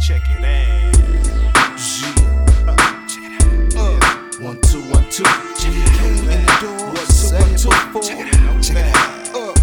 Check it out. Yeah. 1 2 1 2. Jimmy came in the door. 1 2 1 2 4. Check it out.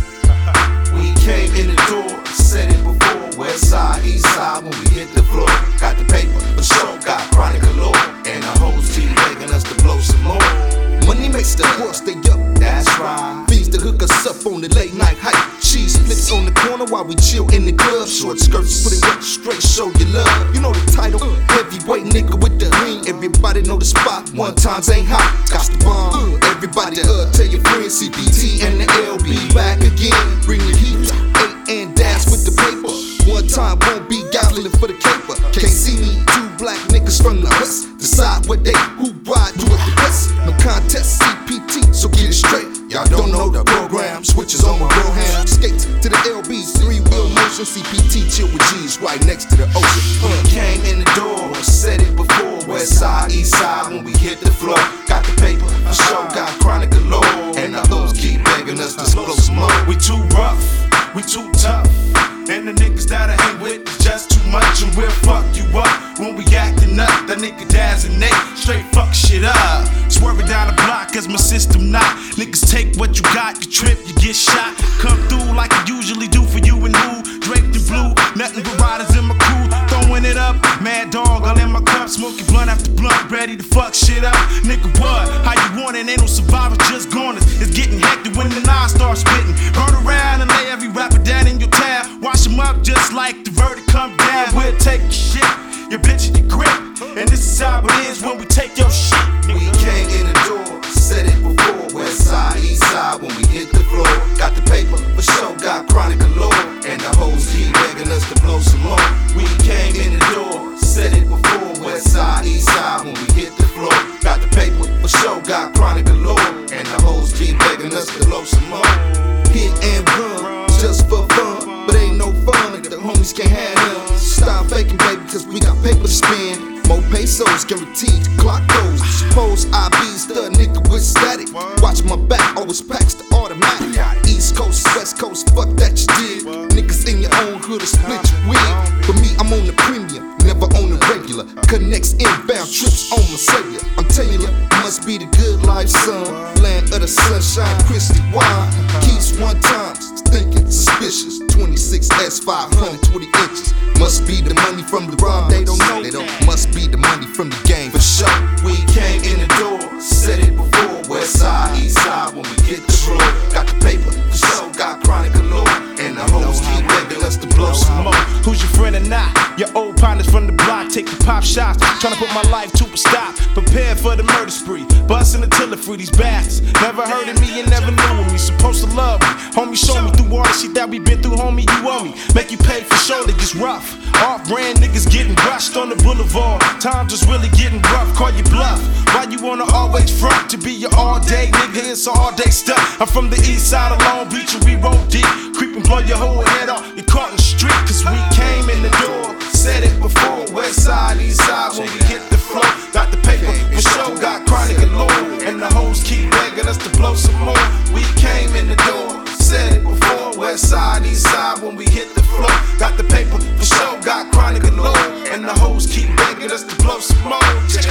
We came in the door, said it before. West side, east side, when we hit the floor. Got the paper, for sure, got chronic galore. And the hoes keep begging us to blow some more. Money makes the horse stay up, that's right. Fees to hook us up on the late night hype. Cheese splits on the corner while we chill in the club. Short skirts, put it up straight, show you love. You know the title, heavyweight nigga with the ring. Everybody know the spot, one times ain't hot. Got the bomb, everybody tell your friends. CPT and the LB back again. Bring the heat, 8 and dash with the paper. One time won't be gobbling for the caper. Can't see me, 2 black niggas from the west. Decide what they, who ride, do it the best. No contest, CPT, so get it straight. Y'all don't know the program, switches on my bro hand. Skates to the LB, 3-wheel motion. CPT chill with G's right next to the ocean. We came in the door, said it before. West side, east side, when we hit the floor. Got the paper, for sure, got chronic galore. And the hoes keep begging us to blow some more. We too rough, we too tough. And the niggas that I hang with is just too much. And we'll fuck you up when we actin' up. That nigga Daz and Nate straight fuck shit up. Swerving down the block cause my system not. Niggas take what you got, you trip, you get shot. Come through like I usually do for you and who. Draped in blue, nothing but riders in my crew. Throwing it up, mad dog all in my cup. Smoking blunt after blunt, ready to fuck shit up. Nigga what? How you want it? Ain't no survivors, just goners. It's getting hectic when the knives start spitting. Burn around and lay every rapper down in your tab. Wash them up just like the verdict come down. We'll take your shit, your bitch and your grip. And this is how it is when we take your shit. We came in the door, said it before. West side, east side, when we hit the floor. Got the paper, for sure, got chronic galore. And the hoes keep begging us to blow some more. We came in the door, said it before. West side, east side, when we hit the floor. Got the paper, for sure, got chronic galore. And the hoes keep begging us to blow some more. Hit and run, just for fun. But ain't no fun if the homies can't have none. Stop faking, baby, cause we got paper to spend. More pesos guaranteed to clock those. Suppose I be the nigga with static. Watch my back, always packs the automatic. East Coast, West Coast, fuck that you did. Niggas in your own hood will split your wig. For me, I'm on the premium, never on the regular. Connects inbound trips on my cellular. I'm telling you, must be the good life, son. Land of the sunshine, Christy wine. Keys 1 times, thinking suspicious. 26S, 520 inches. Must be the money from the LeBron, they don't know. They don't. Must be the money from the game, for sure. We came in the door, said it before. West side, east side, when we hit the floor. Got the paper, for sure, got chronic galore. And the hoes keep begging us to blow some more. Who's your friend or not? Your old partners from the block, take the pop shots. Tryna put my life to a stop. Prepared for the murder spree. Bustin' until it free these bastards. Never heard of me and never knew of me. Supposed to love me. Homie, show me through all the shit that we been through, homie, you owe me. Make you pay for sure, it's rough. Off-brand niggas getting rushed on the boulevard. Times is really getting rough, call you bluff. Why you wanna always front? To be your all-day nigga, it's all-day stuff. I'm from the east side of Long Beach and we roll deep. Creep and blow your whole head off, you caught in the street. Cause we came in the door, said it before. West side, east side, when we hit the floor. Got the paper, for sure, got chronic galore. And the hoes keep begging us to blow some more. We came in the door, said it before. West side, east side, when we hit the floor. Got the paper, for sure, got chronic galore. And the hoes keep begging us to blow some more.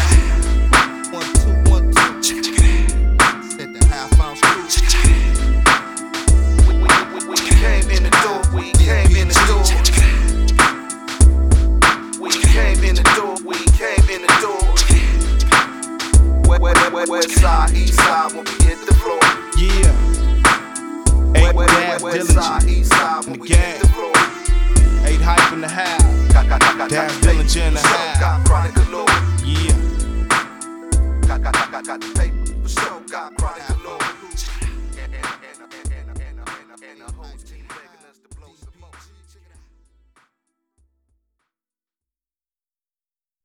1 2 1 2. Check it out. Said the half ounce crew. We came in the door. We came in the door. We came in the door. We came in the door. West side, east side, when we hit the